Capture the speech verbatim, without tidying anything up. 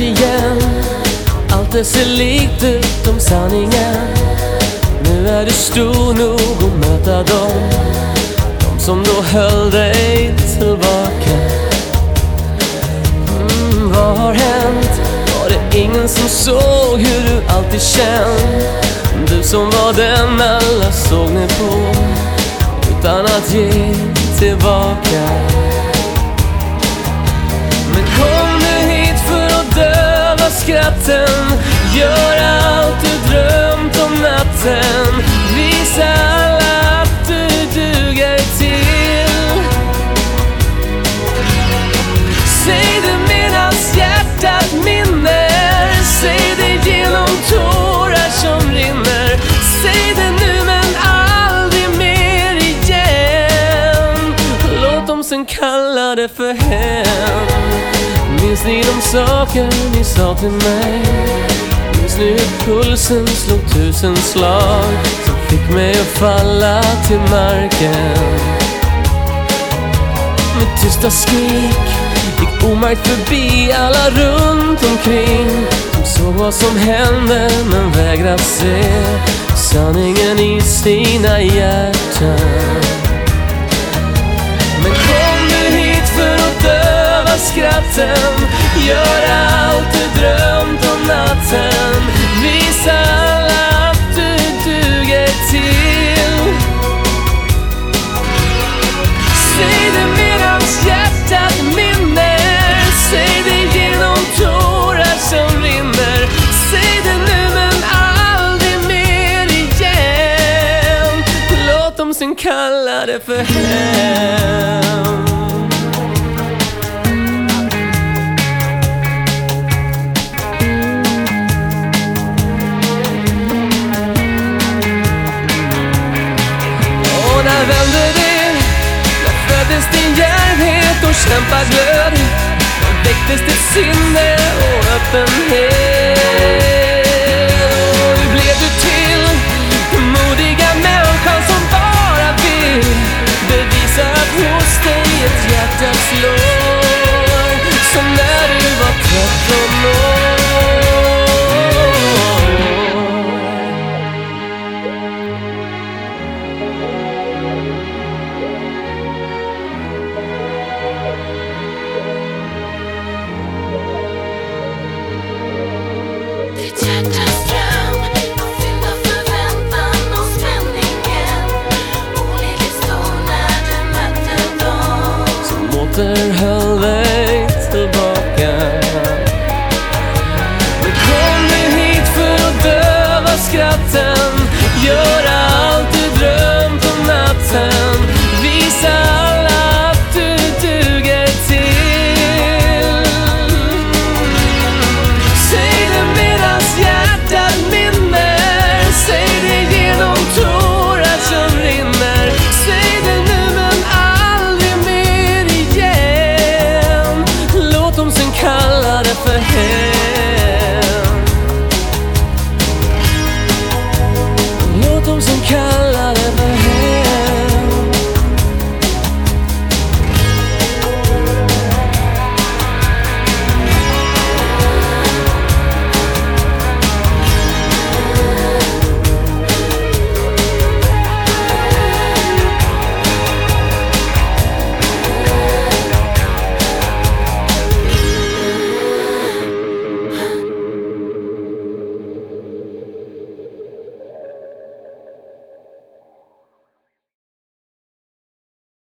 igen. Allt det ser likt ut om sanningen. Nu är du stor nog att möta dem, de som då höll dig tillbaka. Mm, vad har hänt? Var det ingen som såg hur du alltid känt? Du som var den alla såg ner på utan att ge tillbaka. Men kom nu hit för att döva skratten. Gör allt du drömt om natten. Visa alla att du duger till. Säg det medans hjärtat minner. Säg det genom tårar som rinner. Säg det nu men aldrig mer igen. Låt dem sen kalla det för hem. Minns ni de saker ni sa till mig? Minns ni hur pulsen slog tusen slag som fick mig att falla till marken? Med tysta skrik gick omärkt förbi alla runt omkring. De såg vad som hände men vägrat se sanningen i sina hjärtan. Men kom du hit för att döva skratten. Gör allt du drömt om natten. Visa alla att du duger till. Säg det medans hjärtat minner. Säg det genom tårar som rinner. Säg det nu men aldrig mer igen. Låt dem sen kalla det för hem. Och när vände det? När föddes din djärvhet och kämpaglöd? När väcktes ditt sinne och öppenhet? Och hur blev du till? Den modiga människan som bara vill bevisa att hos dig ett hjärta slår som när du var tretton år. Ditt hjärtas dröm var fylld av förväntan och spänningen. Olidligt stor när du mötte dem som återhöll dig tillbaka. Men kom nu hit för att döva skratten. Gör allt du drömt om natten. Visa